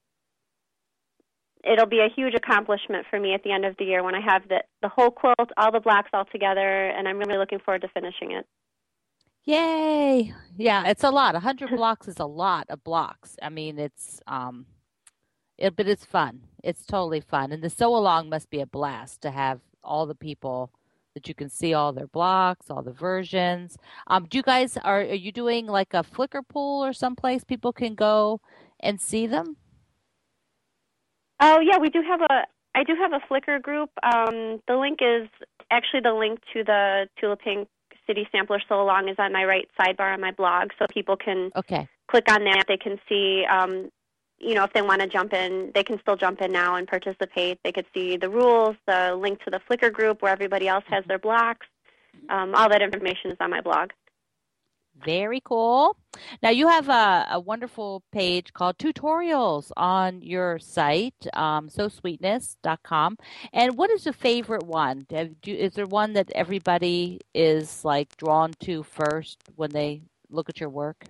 it'll be a huge accomplishment for me at the end of the year when I have the whole quilt, all the blocks all together, and I'm really looking forward to finishing it. Yay! Yeah, it's a lot. 100 blocks is a lot of blocks. I mean, it's but it's fun. It's totally fun, and the sew along must be a blast to have all the people that you can see all their blocks, all the versions. Do you guys are you doing like a Flickr pool or someplace people can go and see them? Oh yeah, I do have a Flickr group. The link is actually the link to the Tula Pink City Sampler Sew Along is on my right sidebar on my blog, so people can click on that. They can see, you know, if they want to jump in, they can still jump in now and participate. They could see the rules, the link to the Flickr group where everybody else has their blocks. All that information is on my blog. Very cool. Now you have a wonderful page called Tutorials on your site, sewsweetness.com. And what is your favorite one? Is there one that everybody is like drawn to first when they look at your work?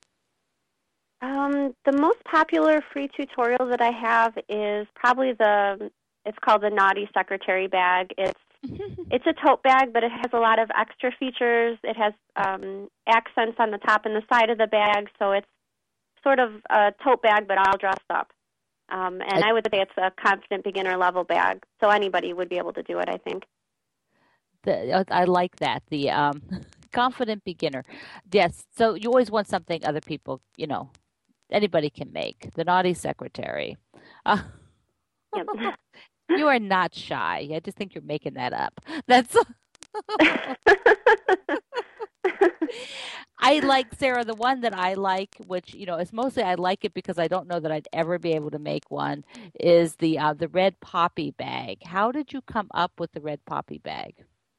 The most popular free tutorial that I have is probably it's called the Naughty Secretary Bag. It's a tote bag, but it has a lot of extra features. It has accents on the top and the side of the bag, so it's sort of a tote bag, but all dressed up. And I would say it's a confident beginner level bag, so anybody would be able to do it, I think. I like that, the confident beginner. Yes, so you always want something other people, you know, anybody can make. The Naughty Secretary. Yep. You are not shy. I just think you're making that up. That's I like, Sarah, the one that I like, which, it's mostly I like it because I don't know that I'd ever be able to make one, is the red poppy bag. How did you come up with the red poppy bag?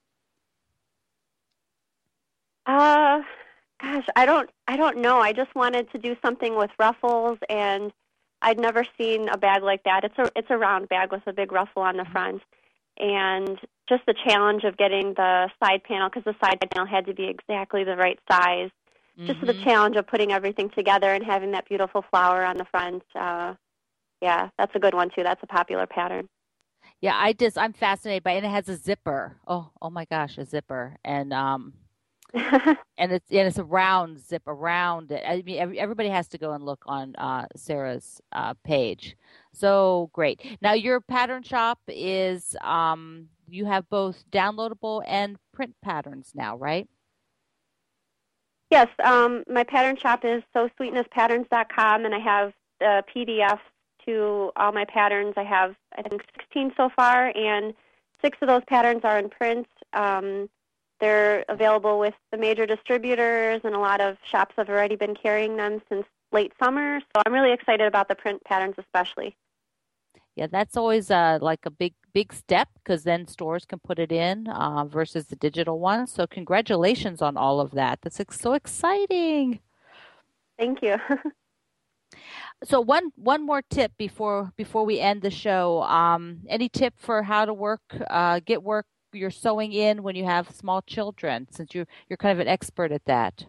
Gosh, I don't know. I just wanted to do something with ruffles, and I'd never seen a bag like that. It's a round bag with a big ruffle on the front, and just the challenge of getting the side panel, because the side panel had to be exactly the right size. Just the challenge of putting everything together and having that beautiful flower on the front. Yeah, that's a good one too. That's a popular pattern. Yeah, I'm fascinated by it. And it has a zipper. Oh my gosh, a zipper. And and it's a round zip around it. I mean, everybody has to go and look on Sarah's page. So great. Now your pattern shop is you have both downloadable and print patterns now, right? Yes, my pattern shop is sosweetnesspatterns.com, and I have PDFs to all my patterns. I have, I think, 16 so far, and 6 of those patterns are in print. They're available with the major distributors, and a lot of shops have already been carrying them since late summer. So I'm really excited about the print patterns especially. Yeah, that's always like a big step, because then stores can put it in versus the digital one. So congratulations on all of that. That's so exciting. Thank you. So one more tip before we end the show. Any tip for how to get work you're sewing in when you have small children, since you're kind of an expert at that?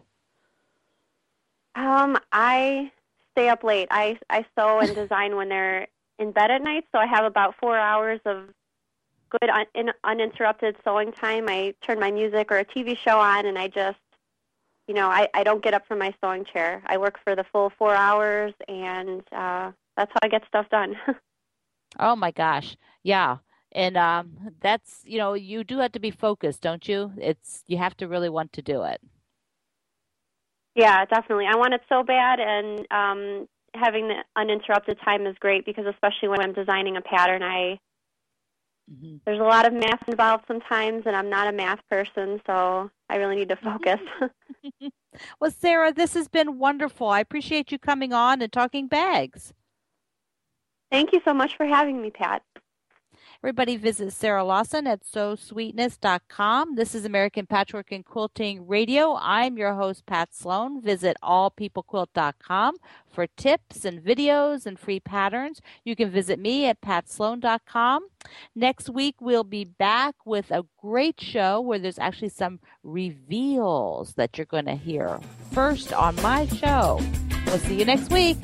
I stay up late. I sew and design when they're in bed at night, so I have about 4 hours of good uninterrupted sewing time. I turn my music or a TV show on, and I just, I don't get up from my sewing chair. I work for the full 4 hours, and that's how I get stuff done. Oh my gosh, yeah. And that's, you do have to be focused, don't you? You have to really want to do it. Yeah, definitely. I want it so bad, and having the uninterrupted time is great, because especially when I'm designing a pattern, there's a lot of math involved sometimes, and I'm not a math person, so I really need to focus. Well, Sarah, this has been wonderful. I appreciate you coming on and talking bags. Thank you so much for having me, Pat. Everybody visit Sarah Lawson at sewsweetness.com. This is American Patchwork and Quilting Radio. I'm your host, Pat Sloan. Visit allpeoplequilt.com for tips and videos and free patterns. You can visit me at patsloan.com. Next week, we'll be back with a great show where there's actually some reveals that you're going to hear first on my show. We'll see you next week.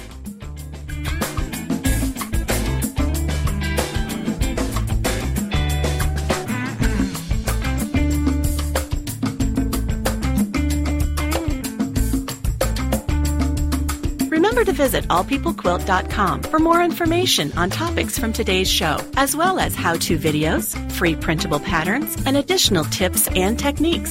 Remember to visit allpeoplequilt.com for more information on topics from today's show, as well as how-to videos, free printable patterns, and additional tips and techniques